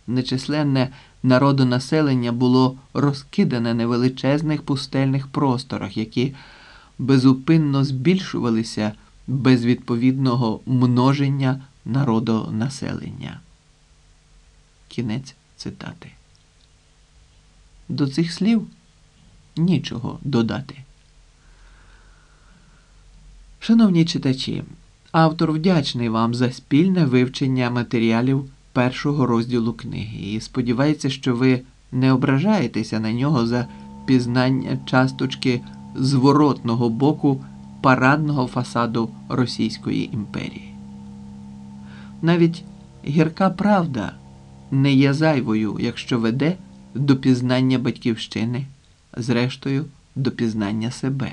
Нечисленне народонаселення було розкидане на величезних пустельних просторах, які безупинно збільшувалися без відповідного множення народонаселення. Кінець цитати. До цих слів нічого додати. Шановні читачі, автор вдячний вам за спільне вивчення матеріалів першого розділу книги і сподівається, що ви не ображаєтеся на нього за пізнання часточки зворотного боку парадного фасаду Російської імперії. Навіть гірка правда не є зайвою, якщо веде до пізнання батьківщини, зрештою до пізнання себе.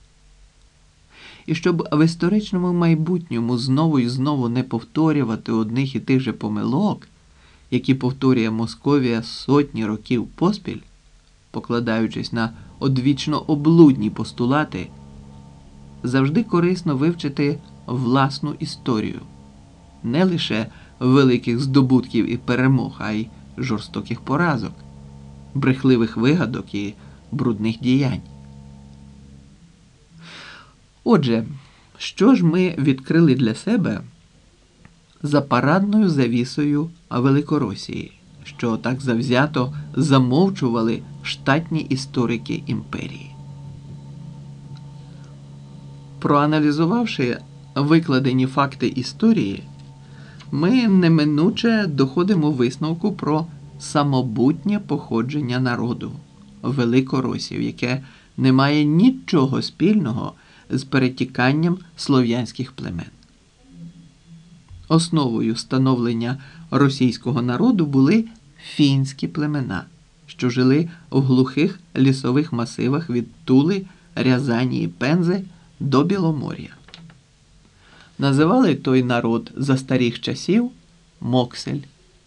І щоб в історичному майбутньому знову і знову не повторювати одних і тих же помилок, які повторює Московія сотні років поспіль, покладаючись на одвічно облудні постулати, завжди корисно вивчити власну історію, не лише великих здобутків і перемог, а й жорстоких поразок, брехливих вигадок і брудних діянь. Отже, що ж ми відкрили для себе за парадною завісою Великоросії, що так завзято замовчували штатні історики імперії? Проаналізувавши викладені факти історії, ми неминуче доходимо висновку про самобутнє походження народу Великоросів, яке не має нічого спільного з перетіканням слов'янських племен. Основою становлення російського народу були фінські племена, що жили в глухих лісових масивах від Тули, Рязані і Пензи до Біломор'я. Називали той народ за старих часів Моксель.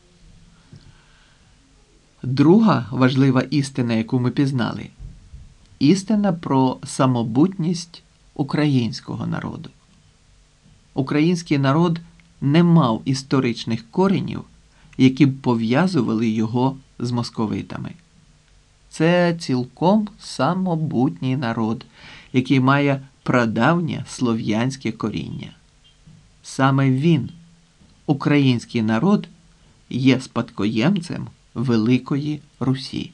Друга важлива істина, яку ми пізнали – істина про самобутність українського народу. Український народ не мав історичних коренів, які б пов'язували його з московитами. Це цілком самобутній народ, який має прадавнє слов'янське коріння. Саме він, український народ, є спадкоємцем Великої Русі.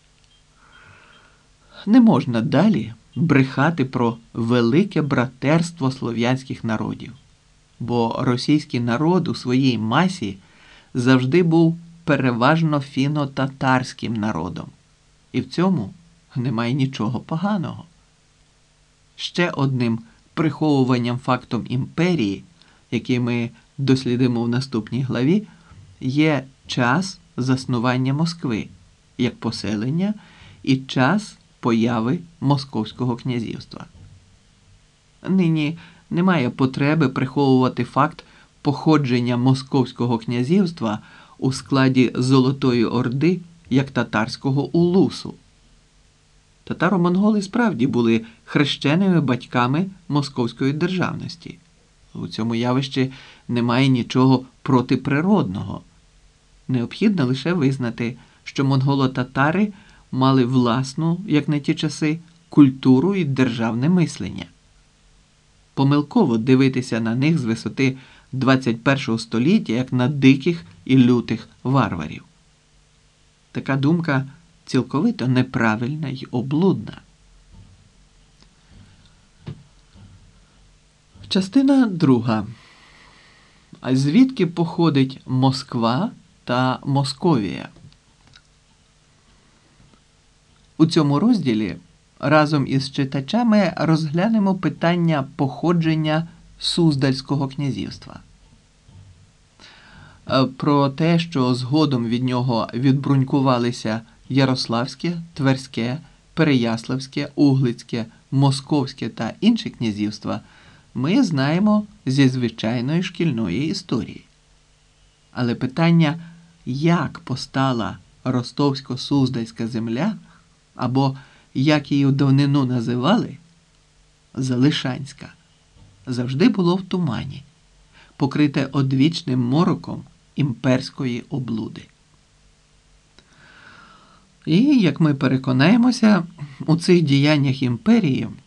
Не можна далі брехати про велике братерство слов'янських народів, бо російський народ у своїй масі завжди був переважно фіно-татарським народом. І в цьому немає нічого поганого. Ще одним приховуванням фактом імперії, який ми дослідимо в наступній главі, є час заснування Москви як поселення і час появи Московського князівства. Нині немає потреби приховувати факт походження Московського князівства у складі Золотої Орди як татарського улусу. Татаро-монголи справді були хрещеними батьками московської державності. У цьому явищі немає нічого протиприродного. Необхідно лише визнати, що монголо-татари мали власну, як на ті часи, культуру і державне мислення. Помилково дивитися на них з висоти 21 століття, як на диких і лютих варварів. Така думка цілковито неправильна й облудна. Частина друга. А звідки походить Москва та Московія? У цьому розділі разом із читачами розглянемо питання походження Суздальського князівства. Про те, що згодом від нього відбрунькувалися Ярославське, Тверське, Переяславське, Углицьке, Московське та інші князівства, ми знаємо зі звичайної шкільної історії. Але питання, як постала Ростовсько-Суздальська земля, або як її в давнину називали, Залишанська, завжди було в тумані, покрите одвічним мороком імперської облуди. І, як ми переконаємося, у цих діяннях імперії